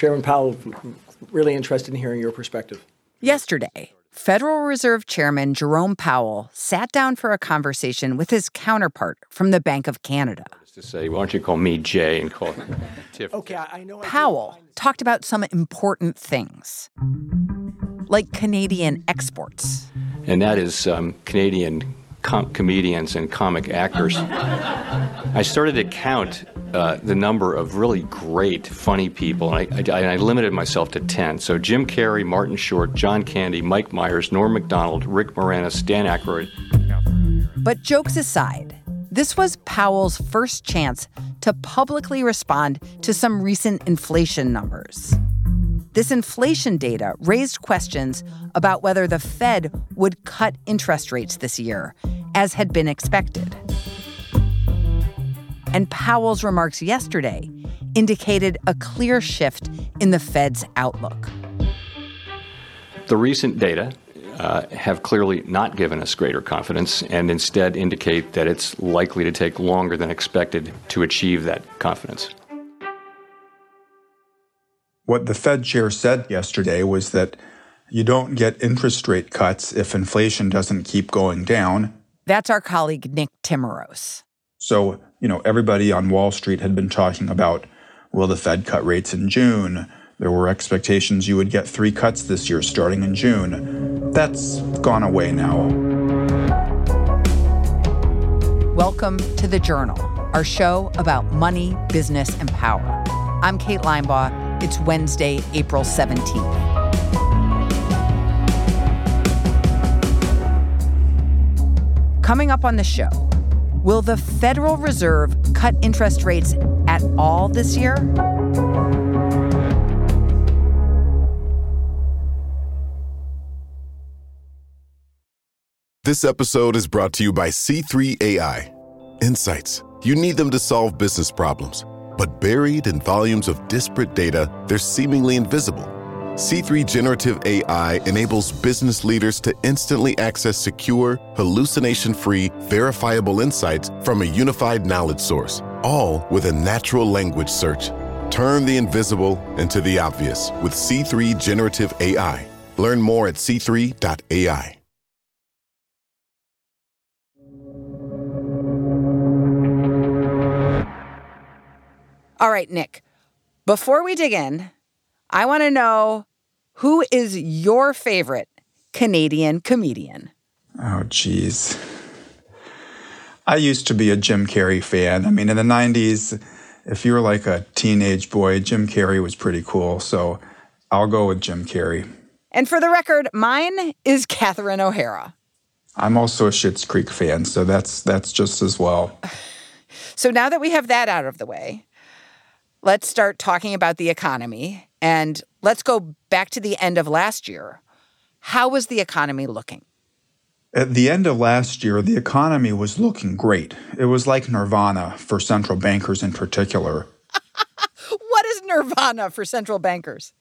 Chairman Powell, really interested in hearing your perspective. Yesterday, Federal Reserve Chairman Jerome Powell sat down for a conversation with his counterpart from the Bank of Canada. To say, why don't you call me Jay and call Tiff? Okay, I know. Powell talked about some important things, like Canadian exports. And that is Canadian comedians and comic actors. I started to count the number of really great, funny people, and I limited myself to 10. So Jim Carrey, Martin Short, John Candy, Mike Myers, Norm Macdonald, Rick Moranis, Dan Aykroyd. But jokes aside, this was Powell's first chance to publicly respond to some recent inflation numbers. This inflation data raised questions about whether the Fed would cut interest rates this year, as had been expected. And Powell's remarks yesterday indicated a clear shift in the Fed's outlook. The recent data have clearly not given us greater confidence and instead indicate that it's likely to take longer than expected to achieve that confidence. What the Fed chair said yesterday was that you don't get interest rate cuts if inflation doesn't keep going down. That's our colleague Nick Timiraos. So, everybody on Wall Street had been talking about, will the Fed cut rates in June? There were expectations you would get 3 cuts this year starting in June. That's gone away now. Welcome to The Journal, our show about money, business, and power. I'm Kate Linebaugh. It's Wednesday, April 17th. Coming up on the show, will the Federal Reserve cut interest rates at all this year? This episode is brought to you by C3 AI. Insights. You need them to solve business problems. But buried in volumes of disparate data, they're seemingly invisible. C3 Generative AI enables business leaders to instantly access secure, hallucination-free, verifiable insights from a unified knowledge source, all with a natural language search. Turn the invisible into the obvious with C3 Generative AI. Learn more at c3.ai. All right, Nick, before we dig in, I want to know, who is your favorite Canadian comedian? Oh, geez. I used to be a Jim Carrey fan. In the 90s, if you were like a teenage boy, Jim Carrey was pretty cool. So I'll go with Jim Carrey. And for the record, mine is Catherine O'Hara. I'm also a Schitt's Creek fan, so that's just as well. So now that we have that out of the way, let's start talking about the economy. And let's go back to the end of last year. How was the economy looking? At the end of last year, the economy was looking great. It was like nirvana for central bankers in particular. What is nirvana for central bankers?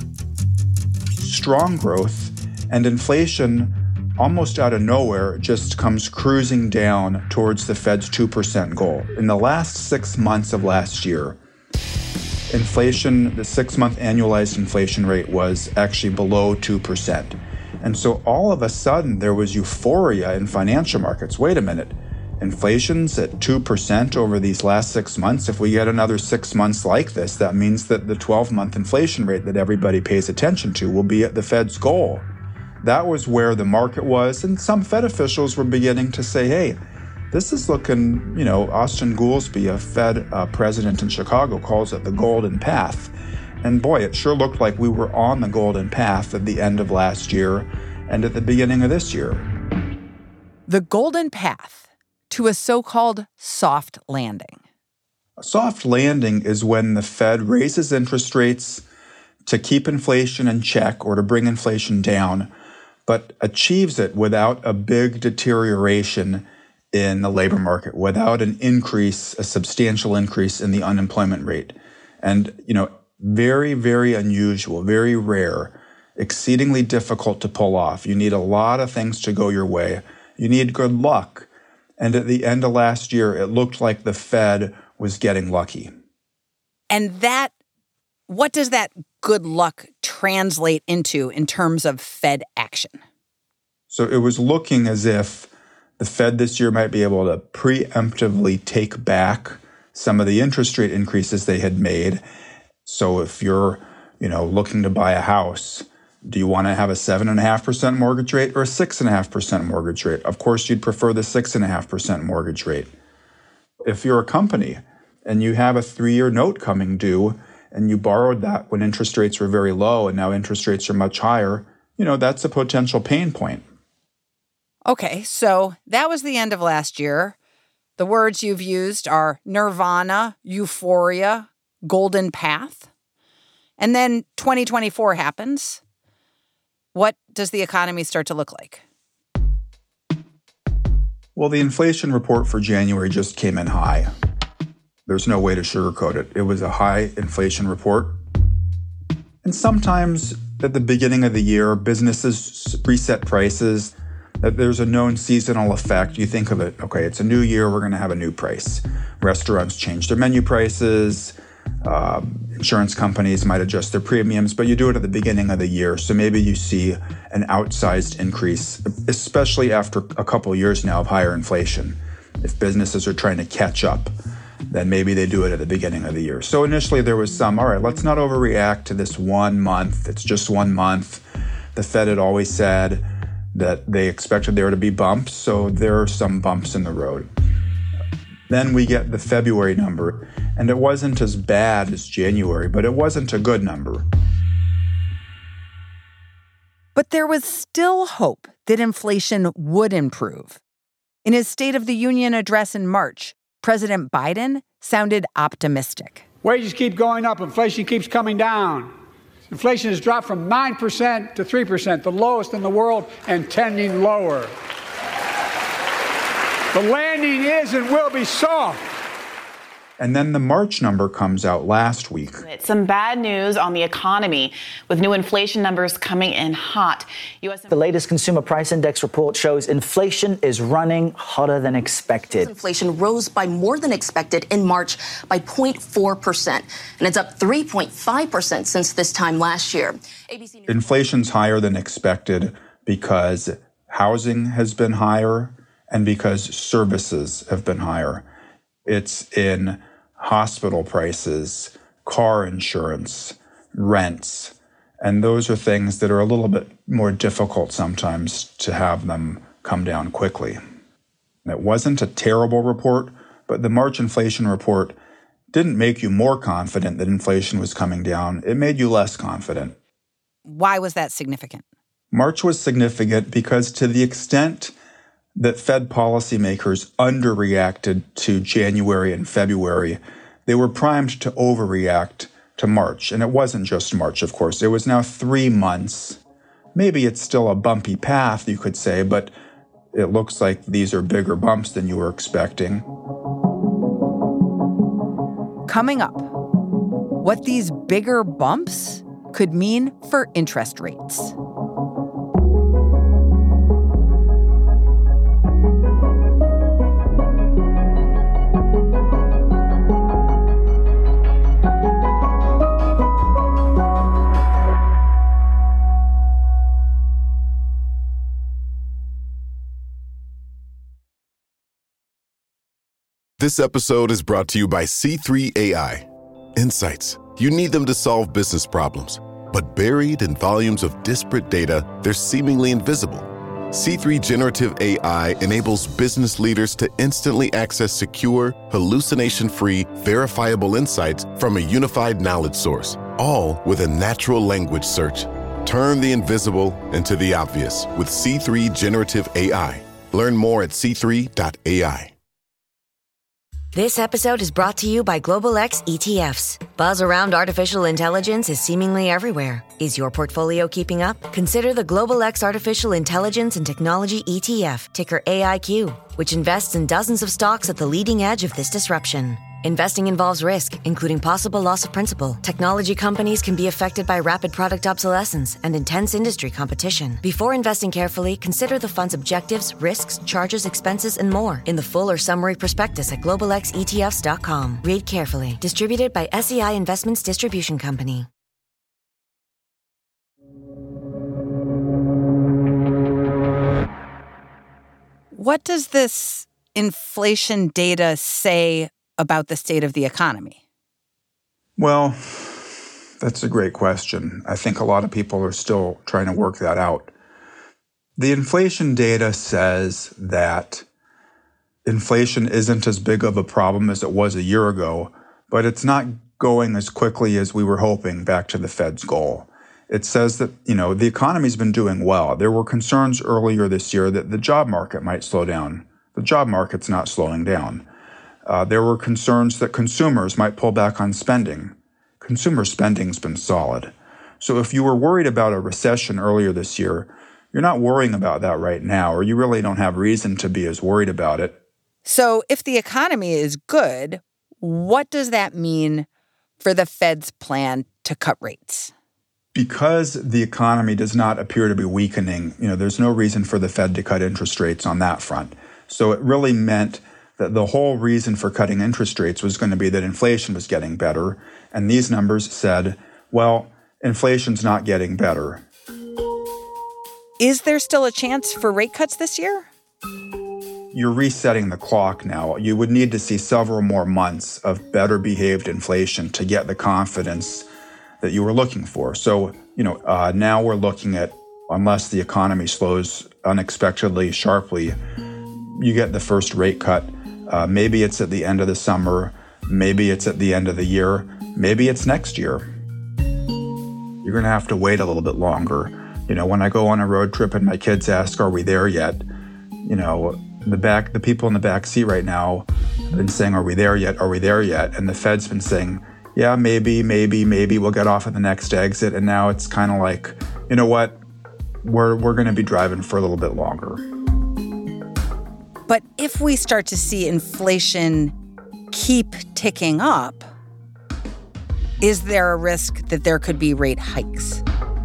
Strong growth and inflation, almost out of nowhere, just comes cruising down towards the Fed's 2% goal. In the last 6 months of last year, inflation, the 6-month annualized inflation rate was actually below 2%. And so all of a sudden, there was euphoria in financial markets. Wait a minute, inflation's at 2% over these last 6 months. If we get another 6 months like this, that means that the 12-month inflation rate that everybody pays attention to will be at the Fed's goal. That was where the market was, and some Fed officials were beginning to say, hey, this is looking, Austin Goolsbee, a Fed president in Chicago, calls it the golden path. And boy, it sure looked like we were on the golden path at the end of last year and at the beginning of this year. The golden path to a so-called soft landing. A soft landing is when the Fed raises interest rates to keep inflation in check or to bring inflation down, but achieves it without a big deterioration in the labor market, without a substantial increase in the unemployment rate. And, very, very unusual, very rare, exceedingly difficult to pull off. You need a lot of things to go your way. You need good luck. And at the end of last year, it looked like the Fed was getting lucky. And that what does that good luck translate into in terms of Fed action? So it was looking as if the Fed this year might be able to preemptively take back some of the interest rate increases they had made. So if you're, looking to buy a house, do you want to have a 7.5% mortgage rate or a 6.5% mortgage rate? Of course, you'd prefer the 6.5% mortgage rate. If you're a company and you have a 3-year note coming due and you borrowed that when interest rates were very low and now interest rates are much higher, that's a potential pain point. Okay, so that was the end of last year. The words you've used are nirvana, euphoria, golden path. And then 2024 happens. What does the economy start to look like? Well, the inflation report for January just came in high. There's no way to sugarcoat it. It was a high inflation report. And sometimes at the beginning of the year, businesses reset prices. That there's a known seasonal effect. You think of it, okay, it's a new year, we're going to have a new price. Restaurants change their menu prices. Insurance companies might adjust their premiums, but you do it at the beginning of the year. So maybe you see an outsized increase, especially after a couple of years now of higher inflation. If businesses are trying to catch up, then maybe they do it at the beginning of the year. So initially there was all right, let's not overreact to this 1 month. It's just 1 month. The Fed had always said that they expected there to be bumps, so there are some bumps in the road. Then we get the February number, and it wasn't as bad as January, but it wasn't a good number. But there was still hope that inflation would improve. In his State of the Union address in March, President Biden sounded optimistic. Wages keep going up, inflation keeps coming down. Inflation has dropped from 9% to 3%, the lowest in the world, and tending lower. The landing is and will be soft. And then the March number comes out last week. Some bad news on the economy, with new inflation numbers coming in hot. The latest consumer price index report shows inflation is running hotter than expected. Inflation rose by more than expected in March by 0.4%, and it's up 3.5% since this time last year. Inflation's higher than expected because housing has been higher and because services have been higher. It's in hospital prices, car insurance, rents, and those are things that are a little bit more difficult sometimes to have them come down quickly. It wasn't a terrible report, but the March inflation report didn't make you more confident that inflation was coming down. It made you less confident. Why was that significant? March was significant because to the extent that Fed policymakers underreacted to January and February, they were primed to overreact to March. And it wasn't just March, of course. It was now 3 months. Maybe it's still a bumpy path, you could say, but it looks like these are bigger bumps than you were expecting. Coming up, what these bigger bumps could mean for interest rates. This episode is brought to you by C3 AI. Insights. You need them to solve business problems. But buried in volumes of disparate data, they're seemingly invisible. C3 Generative AI enables business leaders to instantly access secure, hallucination-free, verifiable insights from a unified knowledge source, all with a natural language search. Turn the invisible into the obvious with C3 Generative AI. Learn more at c3.ai. This episode is brought to you by Global X ETFs. Buzz around artificial intelligence is seemingly everywhere. Is your portfolio keeping up? Consider the Global X Artificial Intelligence and Technology ETF, ticker AIQ, which invests in dozens of stocks at the leading edge of this disruption. Investing involves risk, including possible loss of principal. Technology companies can be affected by rapid product obsolescence and intense industry competition. Before investing carefully, consider the fund's objectives, risks, charges, expenses, and more in the full or summary prospectus at globalxetfs.com. Read carefully. Distributed by SEI Investments Distribution Company. What does this inflation data say about the state of the economy? Well, that's a great question. I think a lot of people are still trying to work that out. The inflation data says that inflation isn't as big of a problem as it was a year ago, but it's not going as quickly as we were hoping back to the Fed's goal. It says that, the economy's been doing well. There were concerns earlier this year that the job market might slow down. The job market's not slowing down. There were concerns that consumers might pull back on spending. Consumer spending's been solid. So if you were worried about a recession earlier this year, you're not worrying about that right now, or you really don't have reason to be as worried about it. So if the economy is good, what does that mean for the Fed's plan to cut rates? Because the economy does not appear to be weakening, there's no reason for the Fed to cut interest rates on that front. So it really meant that the whole reason for cutting interest rates was going to be that inflation was getting better. And these numbers said, well, inflation's not getting better. Is there still a chance for rate cuts this year? You're resetting the clock now. You would need to see several more months of better behaved inflation to get the confidence that you were looking for. So, now we're looking at, unless the economy slows unexpectedly, sharply, you get the first rate cut. Maybe it's at the end of the summer. Maybe it's at the end of the year. Maybe it's next year. You're going to have to wait a little bit longer. When I go on a road trip and my kids ask, are we there yet? The people in the back seat right now have been saying, are we there yet? Are we there yet? And the Fed's been saying, yeah, maybe we'll get off at the next exit. And now it's kind of like, you know what? We're going to be driving for a little bit longer. But if we start to see inflation keep ticking up, is there a risk that there could be rate hikes?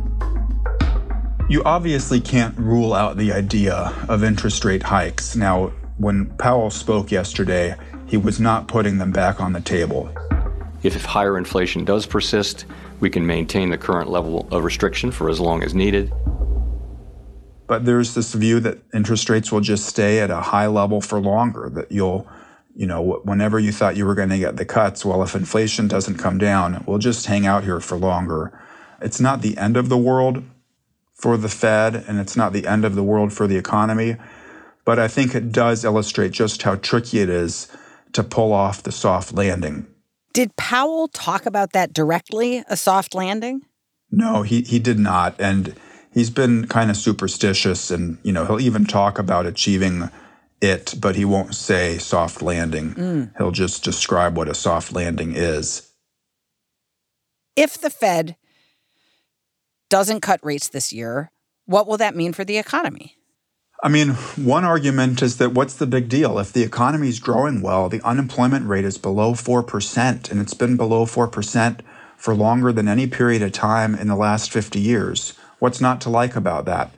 You obviously can't rule out the idea of interest rate hikes. Now, when Powell spoke yesterday, he was not putting them back on the table. If higher inflation does persist, we can maintain the current level of restriction for as long as needed. But there's this view that interest rates will just stay at a high level for longer, that you'll, whenever you thought you were going to get the cuts, well, if inflation doesn't come down, we'll just hang out here for longer. It's not the end of the world for the Fed, and it's not the end of the world for the economy, but I think it does illustrate just how tricky it is to pull off the soft landing. Did Powell talk about that directly, a soft landing? No, he did not, and he's been kind of superstitious, and he'll even talk about achieving it, but he won't say soft landing. He'll just describe what a soft landing is. If the Fed doesn't cut rates this year, what will that mean for the economy? I mean, one argument is that what's the big deal? If the economy is growing well, the unemployment rate is below 4%, and it's been below 4% for longer than any period of time in the last 50 years. What's not to like about that?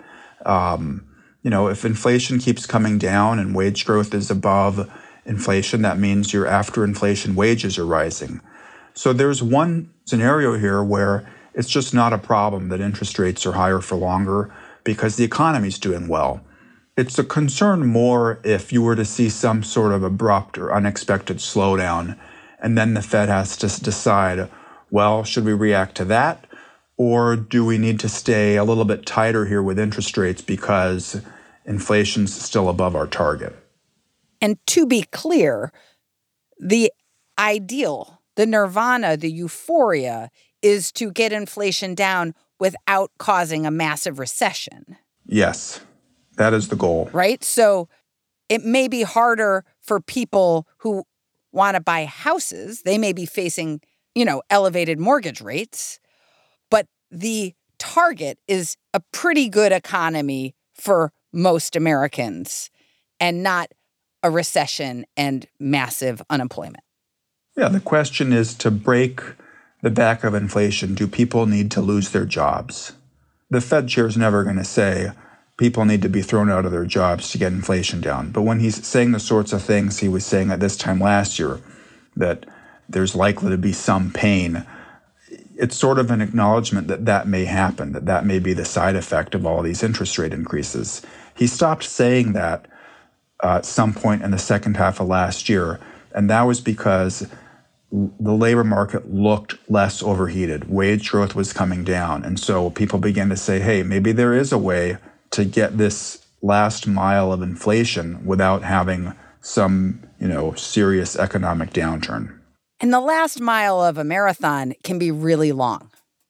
If inflation keeps coming down and wage growth is above inflation, that means your after inflation wages are rising. So there's one scenario here where it's just not a problem that interest rates are higher for longer because the economy's doing well. It's a concern more if you were to see some sort of abrupt or unexpected slowdown, and then the Fed has to decide, well, should we react to that? Or do we need to stay a little bit tighter here with interest rates because inflation's still above our target? And to be clear, the ideal, the nirvana, the euphoria is to get inflation down without causing a massive recession. Yes, that is the goal. Right? So it may be harder for people who want to buy houses. They may be facing, elevated mortgage rates. But the target is a pretty good economy for most Americans and not a recession and massive unemployment. Yeah, the question is, to break the back of inflation, do people need to lose their jobs? The Fed chair is never going to say people need to be thrown out of their jobs to get inflation down. But when he's saying the sorts of things he was saying at this time last year, that there's likely to be some pain, it's sort of an acknowledgement that that may happen, that that may be the side effect of all these interest rate increases. He stopped saying that at some point in the second half of last year, and that was because the labor market looked less overheated. Wage growth was coming down. And so people began to say, hey, maybe there is a way to get this last mile of inflation without having some, serious economic downturn. And the last mile of a marathon can be really long.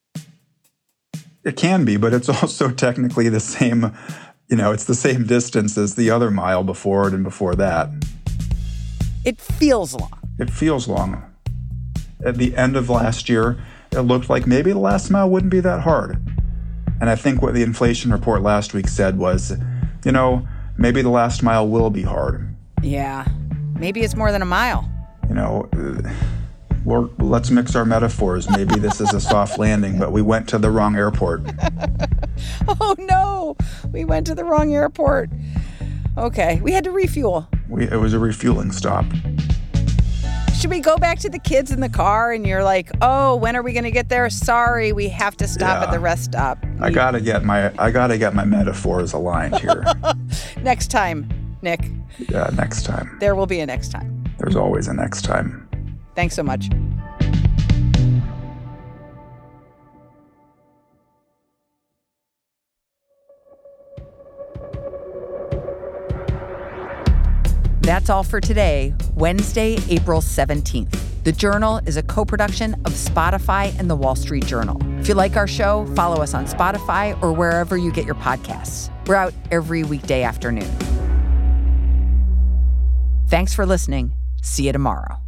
It can be, but it's also technically the same, it's the same distance as the other mile before it and before that. It feels long. It feels long. At the end of last year, it looked like maybe the last mile wouldn't be that hard. And I think what the inflation report last week said was, maybe the last mile will be hard. Yeah, maybe it's more than a mile. Let's mix our metaphors. Maybe this is a soft landing, but we went to the wrong airport. Oh, no, we went to the wrong airport. Okay, we had to refuel. It was a refueling stop. Should we go back to the kids in the car and you're like, oh, when are we going to get there? Sorry, we have to stop at the rest stop. I gotta get my metaphors aligned here. Next time, Nick. Yeah, next time. There will be a next time. There's always a next time. Thanks so much. That's all for today, Wednesday, April 17th. The Journal is a co-production of Spotify and The Wall Street Journal. If you like our show, follow us on Spotify or wherever you get your podcasts. We're out every weekday afternoon. Thanks for listening. See you tomorrow.